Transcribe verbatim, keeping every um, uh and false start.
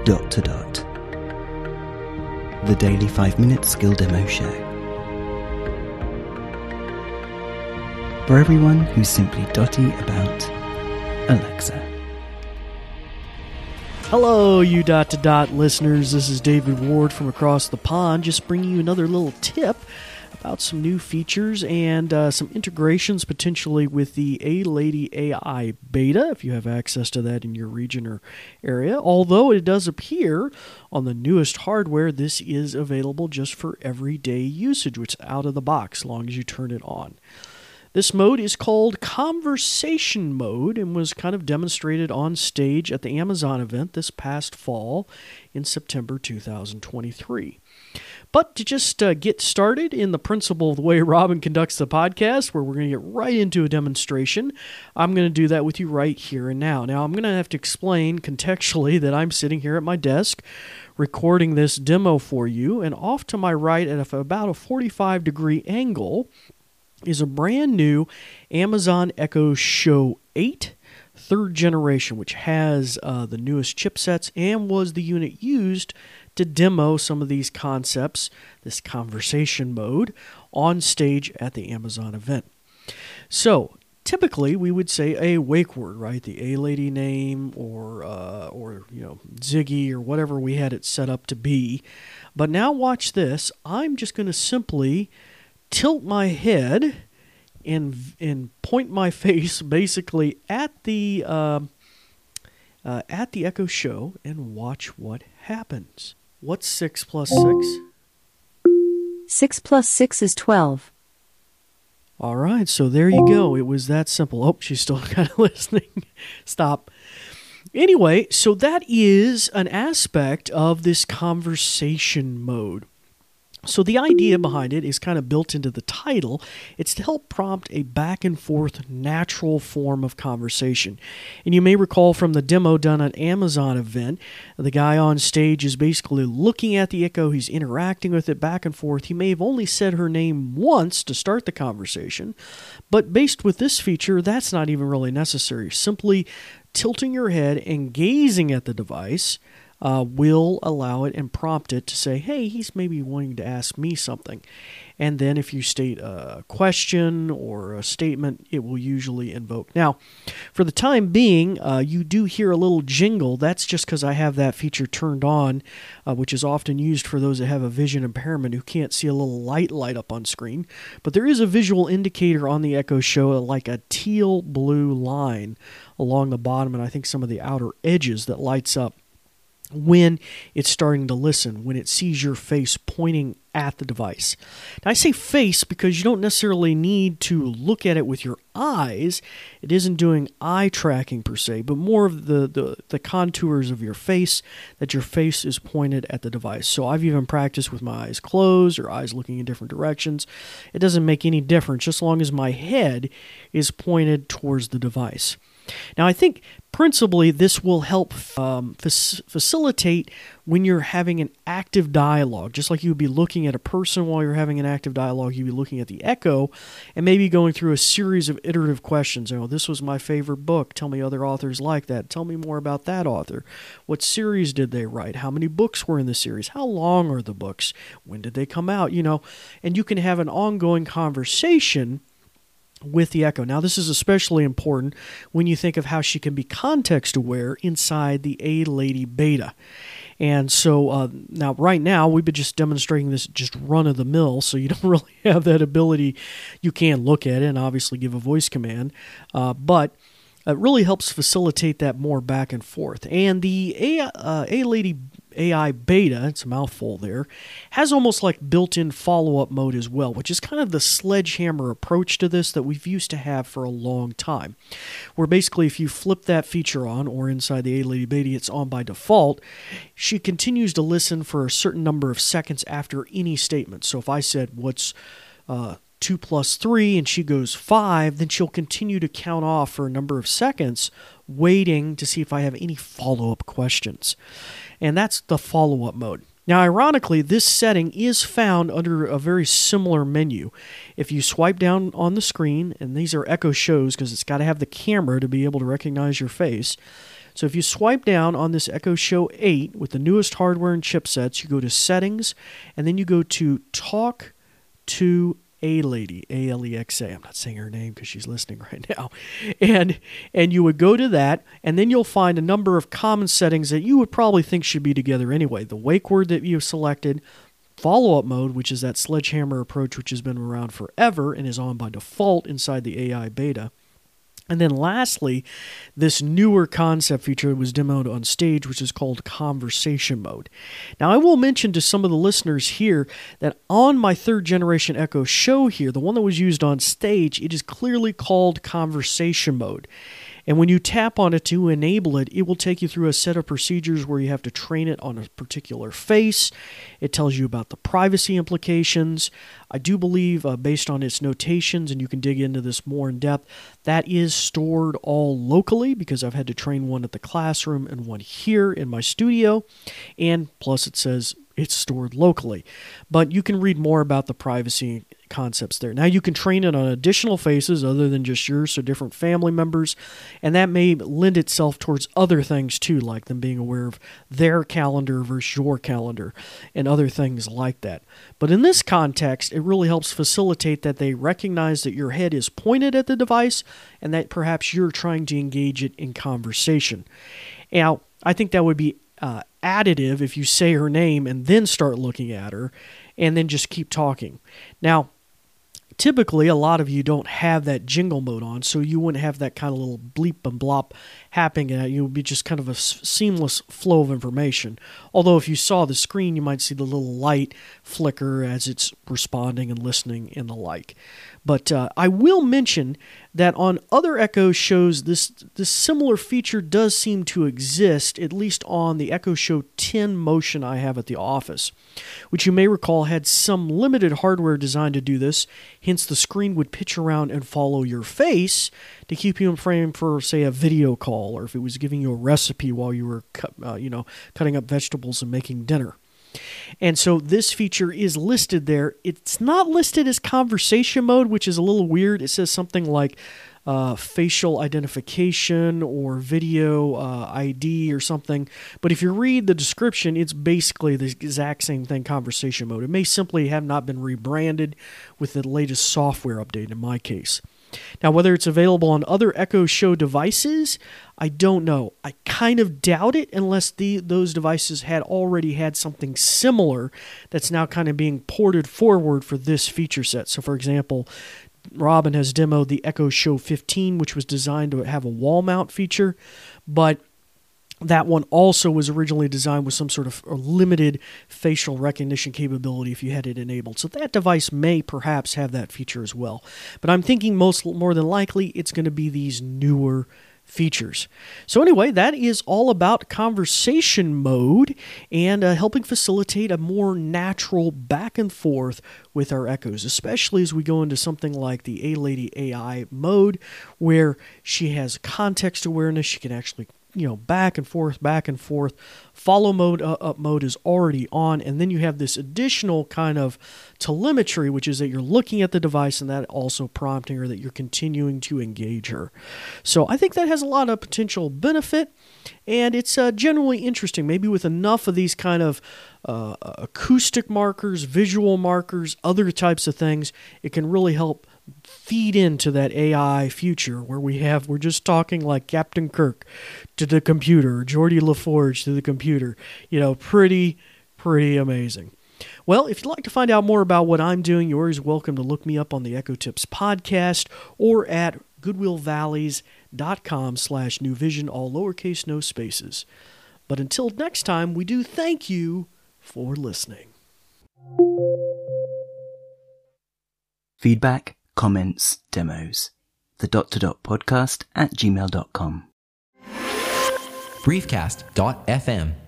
Dot to Dot, the daily five minute skill demo show. For everyone who's simply dotty about Alexa. Hello, you Dot to Dot listeners. This is David Ward from across the pond, just bringing you another little tip about some new features and uh, some integrations potentially with the A-Lady A I beta, if you have access to that in your region or area. Although it does appear on the newest hardware, this is available just for everyday usage, which is out of the box, as long as you turn it on. This mode is called Conversation Mode and was kind of demonstrated on stage at the Amazon event this past fall in September two thousand twenty-three. But to just uh, get started in the principle of the way Robin conducts the podcast, where we're going to get right into a demonstration, I'm going to do that with you right here and now. Now, I'm going to have to explain contextually that I'm sitting here at my desk recording this demo for you, and off to my right at about a forty-five degree angle is a brand new Amazon Echo Show eight third generation, which has uh, the newest chipsets and was the unit used to demo some of these concepts, this conversation mode, on stage at the Amazon event. So, typically, we would say a wake word, right? The A-Lady name or, uh, or you know, Ziggy or whatever we had it set up to be. But now watch this. I'm just going to simply tilt my head and and point my face basically at the uh, uh, at the Echo Show and watch what happens. What's six plus six? Six plus six is twelve. All right, so there you go. It was that simple. Oh, she's still kind of listening. Stop. Anyway, so that is an aspect of this conversation mode. So the idea behind it is kind of built into the title. It's to help prompt a back and forth natural form of conversation. And you may recall from the demo done at Amazon event, the guy on stage is basically looking at the Echo. He's interacting with it back and forth. He may have only said her name once to start the conversation, but based with this feature, that's not even really necessary. Simply tilting your head and gazing at the device Uh, will allow it and prompt it to say, hey, he's maybe wanting to ask me something. And then if you state a question or a statement, it will usually invoke. Now, for the time being, uh, you do hear a little jingle. That's just because I have that feature turned on, uh, which is often used for those that have a vision impairment who can't see a little light light up on screen. But there is a visual indicator on the Echo Show, like a teal blue line along the bottom and I think some of the outer edges that lights up when it's starting to listen, when it sees your face pointing at the device. Now, I say face because you don't necessarily need to look at it with your eyes. It isn't doing eye tracking per se, but more of the, the, the contours of your face, that your face is pointed at the device. So I've even practiced with my eyes closed or eyes looking in different directions. It doesn't make any difference just as long as my head is pointed towards the device. Now, I think principally this will help um, f- facilitate when you're having an active dialogue. Just like you would be looking at a person while you're having an active dialogue, you'd be looking at the Echo and maybe going through a series of iterative questions. Oh, this was my favorite book. Tell me other authors like that. Tell me more about that author. What series did they write? How many books were in the series? How long are the books? When did they come out? You know, and you can have an ongoing conversation with the Echo. Now, this is especially important when you think of how she can be context aware inside the A-Lady beta. And so uh, now, right now, we've been just demonstrating this just run-of-the-mill, so you don't really have that ability. You can look at it and obviously give a voice command, uh, but it really helps facilitate that more back and forth. And the A, uh, A-Lady A I beta, it's a mouthful there, has almost like built-in follow-up mode as well, which is kind of the sledgehammer approach to this that we've used to have for a long time, where basically if you flip that feature on, or inside the A-Lady beta it's on by default, she continues to listen for a certain number of seconds after any statement. So if I said, what's uh, two plus three, and she goes five, then she'll continue to count off for a number of seconds, waiting to see if I have any follow-up questions. And that's the follow-up mode. Now, ironically, this setting is found under a very similar menu. If you swipe down on the screen, and these are Echo Shows because it's got to have the camera to be able to recognize your face. So if you swipe down on this Echo Show eight with the newest hardware and chipsets, you go to Settings, and then you go to Talk to A Lady, A L E X A. I'm not saying her name because she's listening right now. And and you would go to that, and then you'll find a number of common settings that you would probably think should be together anyway. The wake word that you've selected, follow-up mode, which is that sledgehammer approach which has been around forever and is on by default inside the A I beta. And then lastly, this newer concept feature that was demoed on stage, which is called conversation mode. Now, I will mention to some of the listeners here that on my third generation Echo Show here, the one that was used on stage, it is clearly called conversation mode. And when you tap on it to enable it, it will take you through a set of procedures where you have to train it on a particular face. It tells you about the privacy implications. I do believe, uh, based on its notations, and you can dig into this more in depth, that is stored all locally because I've had to train one at the classroom and one here in my studio. And plus it says it's stored locally. But you can read more about the privacy concepts there. Now you can train it on additional faces other than just yours, so different family members, and that may lend itself towards other things too, like them being aware of their calendar versus your calendar and other things like that. But in this context, it really helps facilitate that they recognize that your head is pointed at the device and that perhaps you're trying to engage it in conversation. Now, I think that would be uh, additive if you say her name and then start looking at her and then just keep talking. Now, typically, a lot of you don't have that jingle mode on, so you wouldn't have that kind of little bleep and blop happening. It would be just kind of a seamless flow of information. Although if you saw the screen, you might see the little light flicker as it's responding and listening and the like. But uh, I will mention that on other Echo shows, this this similar feature does seem to exist, at least on the Echo Show ten Motion I have at the office, which you may recall had some limited hardware designed to do this. Hence, the screen would pitch around and follow your face to keep you in frame for, say, a video call, or if it was giving you a recipe while you were cut, uh, you know, cutting up vegetables and making dinner. And so this feature is listed there. It's not listed as conversation mode, which is a little weird. It says something like uh, facial identification or video uh, I D or something. But if you read the description, it's basically the exact same thing, conversation mode. It may simply have not been rebranded with the latest software update in my case. Now, whether it's available on other Echo Show devices, I don't know. I kind of doubt it unless the those devices had already had something similar that's now kind of being ported forward for this feature set. So, for example, Robin has demoed the Echo Show fifteen, which was designed to have a wall mount feature, but that one also was originally designed with some sort of limited facial recognition capability if you had it enabled. So that device may perhaps have that feature as well. But I'm thinking most more than likely it's going to be these newer features. So anyway, that is all about conversation mode and uh, helping facilitate a more natural back and forth with our echoes, especially as we go into something like the A-Lady A I mode, where she has context awareness. She can actually you know, back and forth, back and forth. Follow mode, uh, up mode is already on, and then you have this additional kind of telemetry, which is that you're looking at the device and that also prompting her that you're continuing to engage her. So I think that has a lot of potential benefit, and it's uh, generally interesting. Maybe with enough of these kind of uh, acoustic markers, visual markers, other types of things, it can really help feed into that A I future where we have, we're just talking like Captain Kirk to the computer, Geordi LaForge to the computer. You know, pretty, pretty amazing. Well, if you'd like to find out more about what I'm doing, you're always welcome to look me up on the Echo Tips podcast or at goodwillvalleys.com slash new vision, all lowercase, no spaces. But until next time, we do thank you for listening. Feedback, comments, demos. The dot to dot podcast at gmail dot com. briefcast dot f m